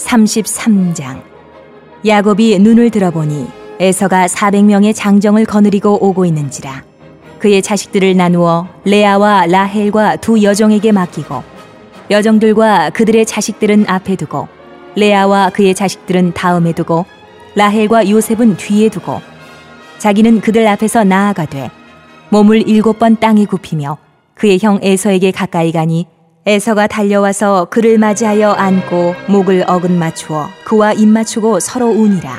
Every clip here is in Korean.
33장. 야곱이 눈을 들어보니 에서가 400명의 장정을 거느리고 오고 있는지라. 그의 자식들을 나누어 레아와 라헬과 두 여종에게 맡기고 여종들과 그들의 자식들은 앞에 두고 레아와 그의 자식들은 다음에 두고 라헬과 요셉은 뒤에 두고 자기는 그들 앞에서 나아가되 몸을 7번 땅에 굽히며 그의 형 에서에게 가까이 가니 에서가 달려와서 그를 맞이하여 안고 목을 어긋 맞추어 그와 입 맞추고 서로 우니라.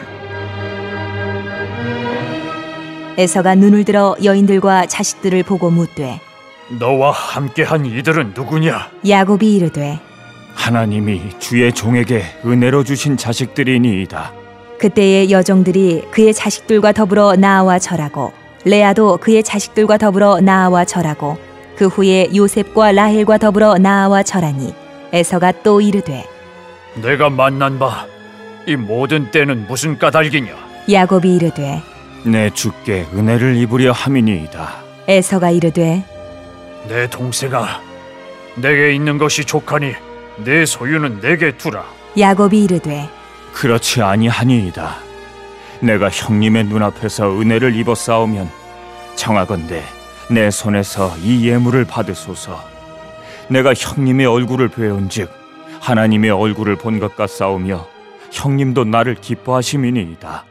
에서가 눈을 들어 여인들과 자식들을 보고 묻되 너와 함께한 이들은 누구냐? 야곱이 이르되 하나님이 주의 종에게 은혜로 주신 자식들이니이다. 그때의 여종들이 그의 자식들과 더불어 나아와 절하고 레아도 그의 자식들과 더불어 나아와 절하고 그 후에 요셉과 라헬과 더불어 나아와 절하니 에서가 또 이르되 내가 만난 바 이 모든 때는 무슨 까닭이냐? 야곱이 이르되 내 주께 은혜를 입으려 함이니이다. 에서가 이르되 내 동생아, 내게 있는 것이 족하니 내 소유는 내게 두라. 야곱이 이르되 그렇지 아니하니이다. 내가 형님의 눈앞에서 은혜를 입었사오면 청하건대 내 손에서 이 예물을 받으소서. 내가 형님의 얼굴을 배운즉 하나님의 얼굴을 본 것 같사오며 형님도 나를 기뻐하심이니이다.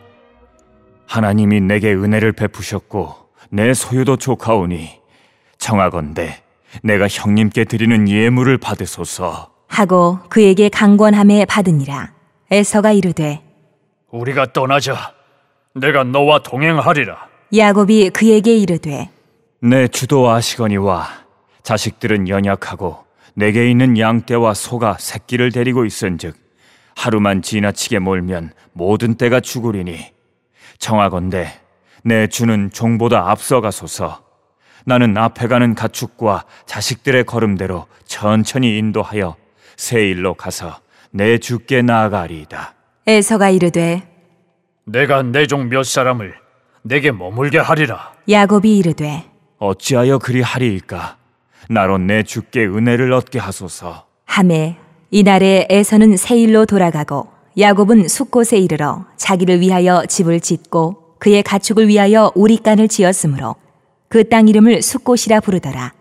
하나님이 내게 은혜를 베푸셨고 내 소유도 족하오니 청하건대 내가 형님께 드리는 예물을 받으소서 하고 그에게 강권함에 받으니라. 에서가 이르되 우리가 떠나자. 내가 너와 동행하리라. 야곱이 그에게 이르되 내 주도 아시거니와 자식들은 연약하고 내게 있는 양떼와 소가 새끼를 데리고 있은즉 하루만 지나치게 몰면 모든 떼가 죽으리니 청하건대 내 주는 종보다 앞서가소서. 나는 앞에 가는 가축과 자식들의 걸음대로 천천히 인도하여 세일로 가서 내 주께 나아가리이다. 에서가 이르되 내가 내 종 몇 사람을 내게 머물게 하리라. 야곱이 이르되 어찌하여 그리 하리이까? 나로 내 주께 은혜를 얻게 하소서. 하매 이날에 에서는 세일로 돌아가고 야곱은 숫곳에 이르러 자기를 위하여 집을 짓고 그의 가축을 위하여 우릿간을 지었으므로 그 땅 이름을 숫곳이라 부르더라.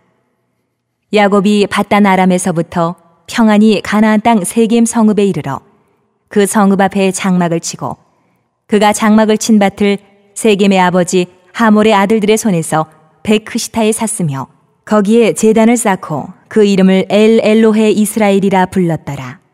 야곱이 밧단 아람에서부터 평안히 가나안 땅 세겜 성읍에 이르러 그 성읍 앞에 장막을 치고 그가 장막을 친 밭을 세겜의 아버지 하몰의 아들들의 손에서 베크시타에 샀으며 거기에 제단을 쌓고 그 이름을 엘 엘로헤 이스라엘이라 불렀더라.